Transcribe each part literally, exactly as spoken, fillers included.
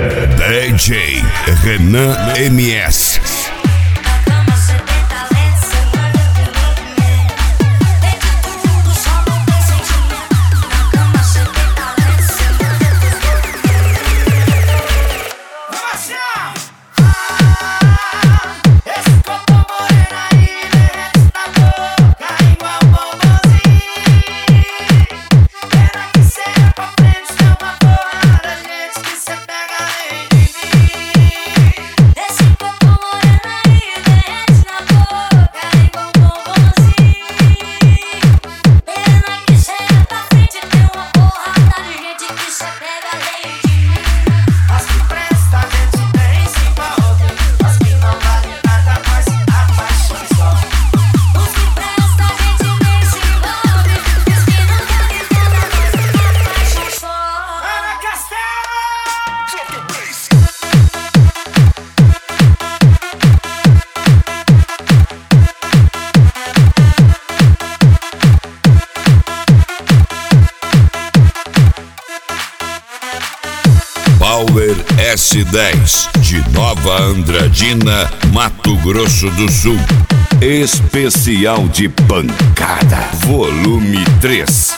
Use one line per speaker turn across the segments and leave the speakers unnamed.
D J Renan M S. Power S dez de Nova Andradina, Mato Grosso do Sul. Especial de pancada, volume três.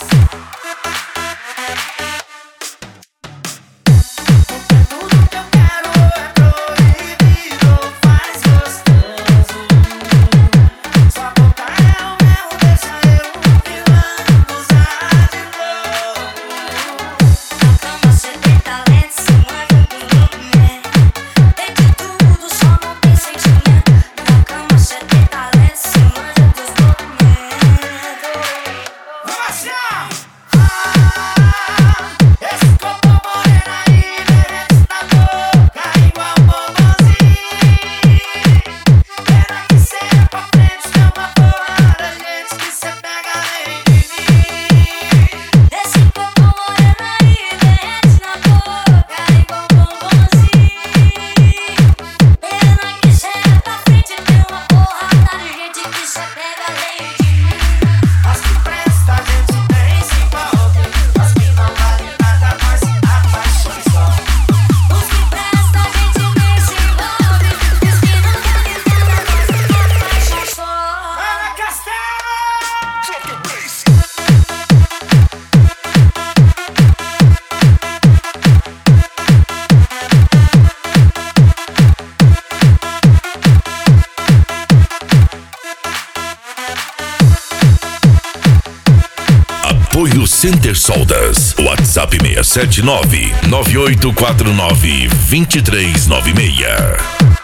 Apoio Center Soldas. WhatsApp seis sete nove, nove oito quatro nove, dois três nove seis.